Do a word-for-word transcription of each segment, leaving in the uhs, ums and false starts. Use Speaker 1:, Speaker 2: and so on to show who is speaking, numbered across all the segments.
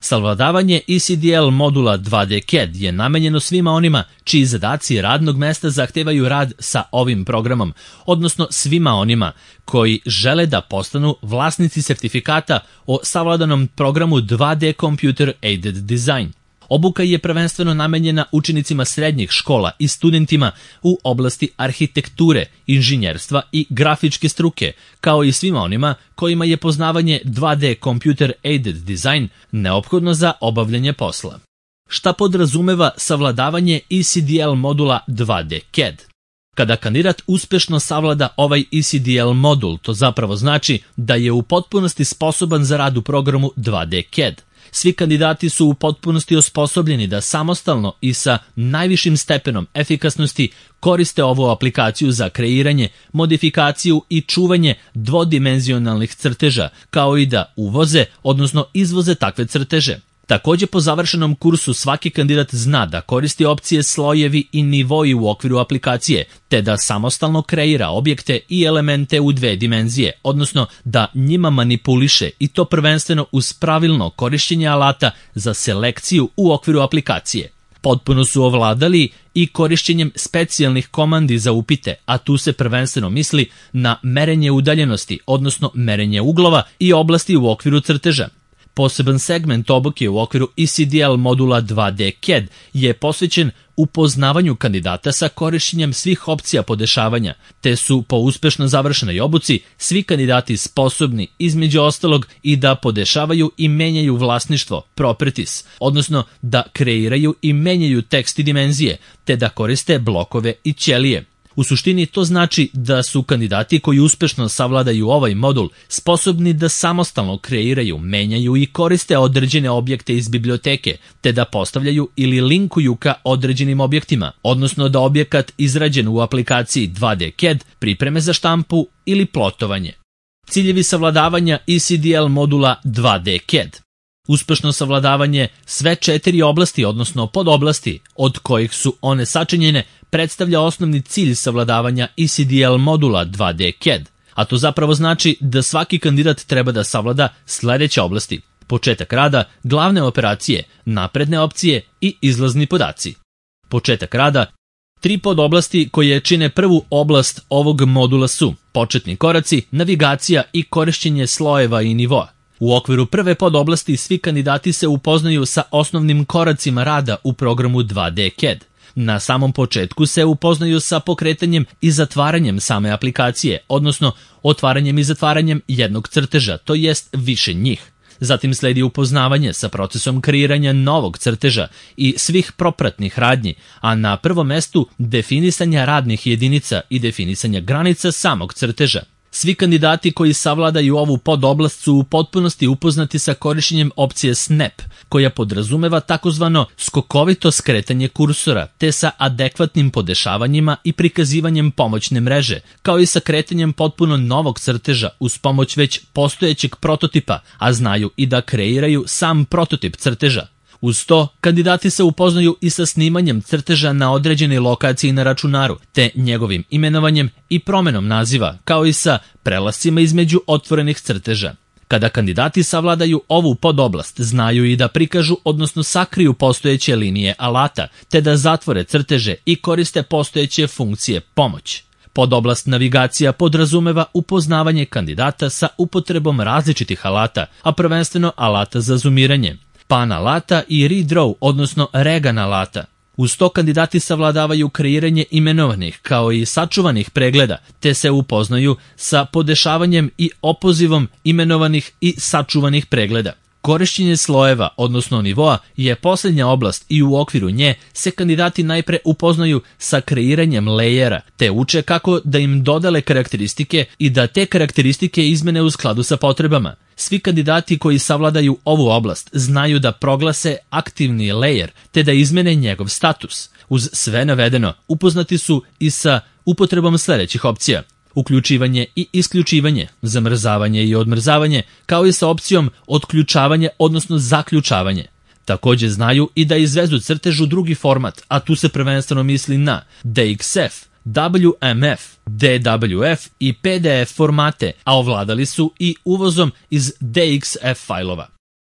Speaker 1: Savladavanje E C D L modula dva D C A D je namenjeno svima onima čiji zadaci radnog mesta zahtevaju rad sa ovim programom, odnosno svima onima koji žele da postanu vlasnici sertifikata o savladanom programu dva D Computer Aided Design. Obuka je prvenstveno namenjena učenicima srednjih škola i studentima u oblasti arhitekture, inženjerstva i grafičke struke, kao i svima onima kojima je poznavanje dva D Computer Aided Design neophodno za obavljanje posla. Šta podrazumeva savladavanje E C D L modula dva D C A D? Kada kandidat uspešno savlada ovaj E C D L modul, to zapravo znači da je u potpunosti sposoban za rad u programu dva D C A D. Svi kandidati su u potpunosti osposobljeni da samostalno i sa najvišim stepenom efikasnosti koriste ovu aplikaciju za kreiranje, modifikaciju i čuvanje dvodimenzionalnih crteža, kao i da uvoze, odnosno izvoze takve crteže. Takođe, po završenom kursu svaki kandidat zna da koristi opcije slojevi i nivoji u okviru aplikacije, te da samostalno kreira objekte i elemente u dve dimenzije, odnosno da njima manipuliše, i to prvenstveno uz pravilno korišćenje alata za selekciju u okviru aplikacije. Potpuno su ovladali i korišćenjem specijalnih komandi za upite, a tu se prvenstveno misli na merenje udaljenosti, odnosno merenje uglova i oblasti u okviru crteža. Poseban segment obuke u okviru E C D L modula dva D C A D je posvećen upoznavanju kandidata sa korišćenjem svih opcija podešavanja, te su po uspešno završenoj obuci svi kandidati sposobni između ostalog i da podešavaju i menjaju vlasništvo, properties, odnosno da kreiraju i menjaju tekst i dimenzije, te da koriste blokove i ćelije. U suštini to znači da su kandidati koji uspešno savladaju ovaj modul sposobni da samostalno kreiraju, menjaju i koriste određene objekte iz biblioteke, te da postavljaju ili linkuju ka određenim objektima, odnosno da objekat izrađen u aplikaciji dva D C A D pripreme za štampu ili plotovanje. Ciljevi savladavanja E C D L modula dva D C A D. Uspešno savladavanje sve četiri oblasti, odnosno podoblasti, od kojih su one sačinjene, predstavlja osnovni cilj savladavanja E C D L modula dva D C A D, a to zapravo znači da svaki kandidat treba da savlada sledeće oblasti: početak rada, glavne operacije, napredne opcije i izlazni podaci. Početak rada. Tri podoblasti koje čine prvu oblast ovog modula su početni koraci, navigacija i korišćenje slojeva i nivoa. U okviru prve podoblasti svi kandidati se upoznaju sa osnovnim koracima rada u programu dva D C A D. Na samom početku se upoznaju sa pokretanjem i zatvaranjem same aplikacije, odnosno otvaranjem i zatvaranjem jednog crteža, to jest više njih. Zatim sledi upoznavanje sa procesom kreiranja novog crteža i svih propratnih radnji, a na prvom mestu definisanja radnih jedinica i definisanja granica samog crteža. Svi kandidati koji savladaju ovu podoblast su u potpunosti upoznati sa korišćenjem opcije Snap, koja podrazumeva takozvano skokovito skretanje kursora, te sa adekvatnim podešavanjima i prikazivanjem pomoćne mreže, kao i sa kretanjem potpuno novog crteža uz pomoć već postojećeg prototipa, a znaju i da kreiraju sam prototip crteža. Uz to, kandidati se upoznaju i sa snimanjem crteža na određenoj lokaciji na računaru, te njegovim imenovanjem i promenom naziva, kao i sa prelascima između otvorenih crteža. Kada kandidati savladaju ovu podoblast, znaju i da prikažu, odnosno sakriju postojeće linije alata, te da zatvore crteže i koriste postojeće funkcije pomoć. Podoblast navigacija podrazumeva upoznavanje kandidata sa upotrebom različitih alata, a prvenstveno alata za zoomiranje, pan alata i read row, odnosno regan alata. Uz to kandidati savladavaju kreiranje imenovanih kao i sačuvanih pregleda, te se upoznaju sa podešavanjem i opozivom imenovanih i sačuvanih pregleda. Korišćenje slojeva, odnosno nivoa, je posljednja oblast i u okviru nje se kandidati najpre upoznaju sa kreiranjem lejera, te uče kako da im dodale karakteristike i da te karakteristike izmene u skladu sa potrebama. Svi kandidati koji savladaju ovu oblast znaju da proglase aktivni layer, te da izmene njegov status. Uz sve navedeno, upoznati su i sa upotrebom sledećih opcija: uključivanje i isključivanje, zamrzavanje i odmrzavanje, kao i sa opcijom otključavanje, odnosno zaključavanje. Takođe znaju i da izvezu crtež u drugi format, a tu se prvenstveno misli na D X F, W M F, D W F i P D F formate, a ovladali su i uvozom iz D X F fajlova.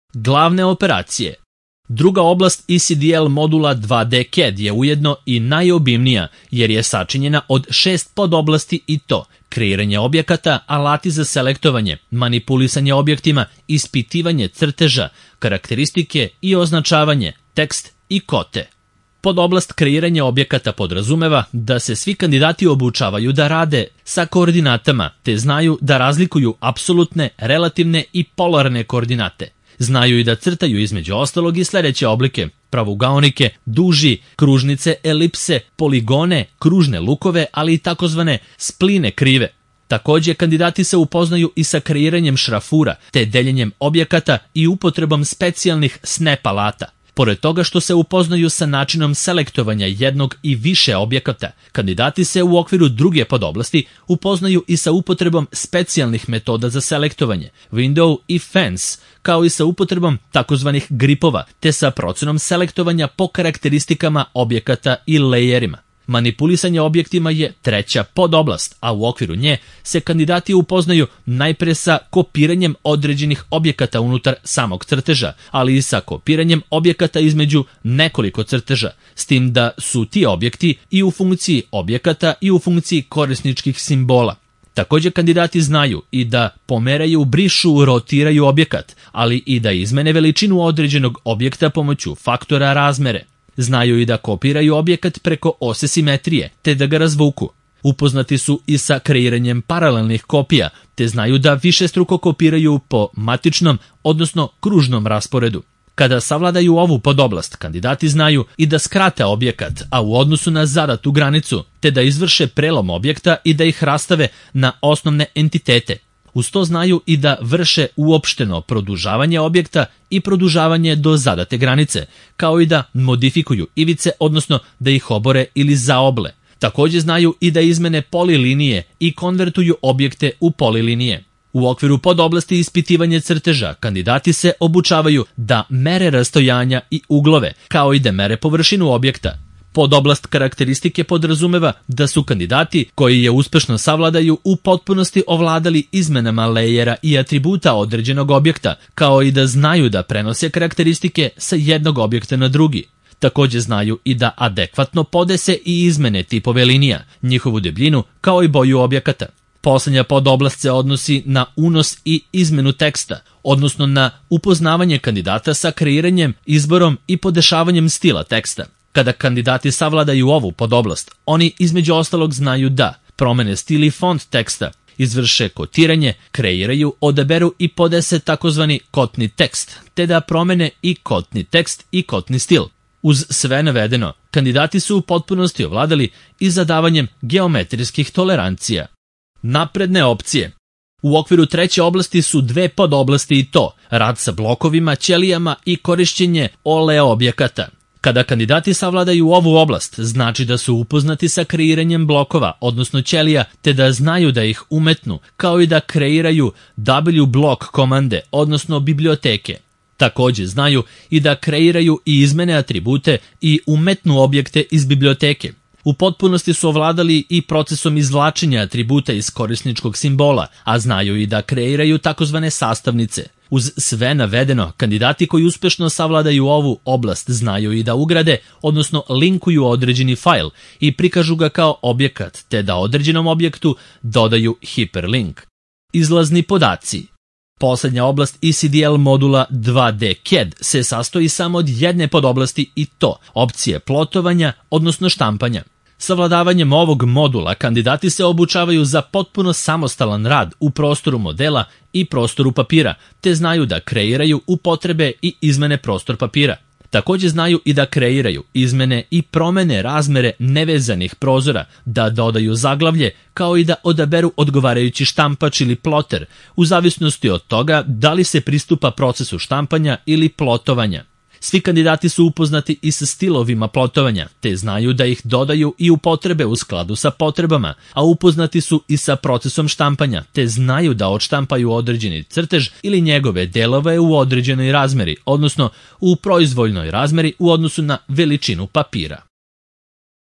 Speaker 1: Glavne operacije. Druga oblast E C D L modula dva D C A D je ujedno i najobimnija jer je sačinjena od šest podoblasti i to kreiranje objekata, alati za selektovanje, manipulisanje objektima, ispitivanje crteža, karakteristike i označavanje, tekst i kote. Podoblast kreiranja objekata podrazumeva da se svi kandidati obučavaju da rade sa koordinatama te znaju da razlikuju apsolutne, relativne i polarne koordinate. Znaju i da crtaju između ostalog i sledeće oblike: pravougaonike, duži, kružnice, elipse, poligone, kružne lukove, ali i takozvane spline krive. Takođe, kandidati se upoznaju i sa kreiranjem šrafura, te deljenjem objekata i upotrebom specijalnih snap alata. Pored toga što se upoznaju sa načinom selektovanja jednog i više objekata, kandidati se u okviru druge podoblasti upoznaju i sa upotrebom specijalnih metoda za selektovanje, window i fence, kao i sa upotrebom takozvanih gripova, te sa procenom selektovanja po karakteristikama objekata i lejerima. Manipulisanje objektima je treća podoblast, a u okviru nje se kandidati upoznaju najpre sa kopiranjem određenih objekata unutar samog crteža, ali i sa kopiranjem objekata između nekoliko crteža, s tim da su ti objekti i u funkciji objekata i u funkciji korisničkih simbola. Takođe, kandidati znaju i da pomeraju, brišu, rotiraju objekat, ali i da izmene veličinu određenog objekta pomoću faktora razmere. Znaju i da kopiraju objekat preko ose simetrije, te da ga razvuku. Upoznati su i sa kreiranjem paralelnih kopija, te znaju da višestruko kopiraju po matičnom, odnosno kružnom rasporedu. Kada savladaju ovu podoblast, kandidati znaju i da skrate objekat, a u odnosu na zadatu granicu, te da izvrše prelom objekta i da ih rastave na osnovne entitete. Uz to znaju i da vrše uopšteno produžavanje objekta i produžavanje do zadate granice, kao i da modifikuju ivice, odnosno da ih obore ili zaoble. Takođe znaju i da izmene polilinije i konvertuju objekte u polilinije. U okviru podoblasti ispitivanje crteža, kandidati se obučavaju da mere rastojanja i uglove, kao i da mere površinu objekta. Podoblast karakteristike podrazumeva da su kandidati koji je uspešno savladaju u potpunosti ovladali izmenama lejera i atributa određenog objekta, kao i da znaju da prenose karakteristike sa jednog objekta na drugi. Takođe znaju i da adekvatno podese i izmene tipove linija, njihovu debljinu, kao i boju objekata. Poslednja podoblast se odnosi na unos i izmenu teksta, odnosno na upoznavanje kandidata sa kreiranjem, izborom i podešavanjem stila teksta. Kada kandidati savladaju ovu podoblast, oni između ostalog znaju da promene stil i font teksta, izvrše kotiranje, kreiraju, odaberu i podese takozvani kotni tekst, te da promene i kotni tekst i kotni stil. Uz sve navedeno, kandidati su u potpunosti ovladali i zadavanjem geometrijskih tolerancija. Napredne opcije. U okviru treće oblasti su dve podoblasti i to rad sa blokovima, ćelijama i korišćenje oleo objekata. Kada kandidati savladaju ovu oblast, znači da su upoznati sa kreiranjem blokova, odnosno ćelija, te da znaju da ih umetnu, kao i da kreiraju W-block komande, odnosno biblioteke. Takođe znaju i da kreiraju i izmene atribute i umetnu objekte iz biblioteke. U potpunosti su ovladali i procesom izvlačenja atributa iz korisničkog simbola, a znaju i da kreiraju takozvane sastavnice. Uz sve navedeno, kandidati koji uspešno savladaju ovu oblast znaju i da ugrade, odnosno linkuju određeni fajl i prikažu ga kao objekat, te da određenom objektu dodaju hiperlink. Izlazni podaci. Poslednja oblast E C D L modula dva D C A D se sastoji samo od jedne podoblasti i to opcije plotovanja, odnosno štampanja. Savladavanjem ovog modula kandidati se obučavaju za potpuno samostalan rad u prostoru modela i prostoru papira, te znaju da kreiraju upotrebe i izmene prostor papira. Takođe znaju i da kreiraju, izmene i promene razmere nevezanih prozora, da dodaju zaglavlje, kao i da odaberu odgovarajući štampač ili ploter, u zavisnosti od toga da li se pristupa procesu štampanja ili plotovanja. Svi kandidati su upoznati i sa stilovima plotovanja, te znaju da ih dodaju i upotrebe u skladu sa potrebama, a upoznati su i sa procesom štampanja, te znaju da odštampaju određeni crtež ili njegove delove u određenoj razmeri, odnosno u proizvoljnoj razmeri u odnosu na veličinu papira.